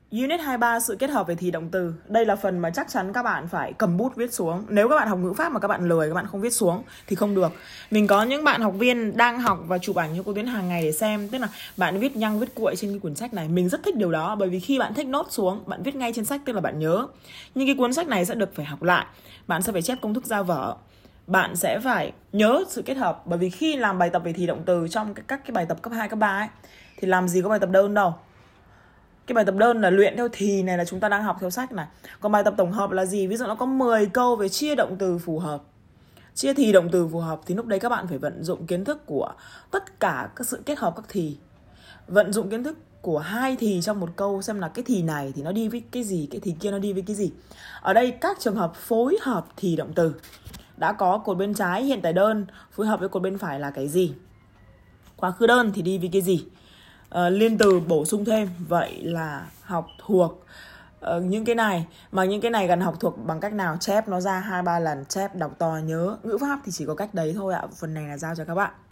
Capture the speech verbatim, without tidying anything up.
Unit hai mươi ba, sự kết hợp về thì động từ. Đây là phần mà chắc chắn các bạn phải cầm bút viết xuống. Nếu các bạn học ngữ pháp mà các bạn lười, các bạn không viết xuống thì không được. Mình có những bạn học viên đang học và chụp ảnh cho cô Tuyến hàng ngày để xem. Tức là bạn viết nhăng viết cuội trên cái cuốn sách này. Mình rất thích điều đó, bởi vì khi bạn take note xuống, bạn viết ngay trên sách tức là bạn nhớ. Nhưng cái cuốn sách này sẽ được phải học lại. Bạn sẽ phải chép công thức ra vở. Bạn sẽ phải nhớ sự kết hợp. Bởi vì khi làm bài tập về thì động từ trong các cái bài tập cấp hai, cấp ba ấy, thì làm gì có bài tập đơn đâu. Cái bài tập đơn là luyện theo thì này là chúng ta đang học theo sách này. Còn bài tập tổng hợp là gì? Ví dụ nó có mười câu về chia động từ phù hợp, chia thì động từ phù hợp, thì lúc đấy các bạn phải vận dụng kiến thức của tất cả các sự kết hợp các thì. Vận dụng kiến thức của hai thì trong một câu, xem là cái thì này thì nó đi với cái gì, cái thì kia nó đi với cái gì. Ở đây các trường hợp phối hợp thì động từ đã có cột bên trái hiện tại đơn phối hợp với cột bên phải là cái gì, quá khứ đơn thì đi với cái gì. Uh, liên từ bổ sung thêm. Vậy là học thuộc uh, những cái này. Mà những cái này gần học thuộc bằng cách nào? Chép nó ra hai ba lần, chép đọc to nhớ. Ngữ pháp thì chỉ có cách đấy thôi ạ. Phần này là giao cho các bạn.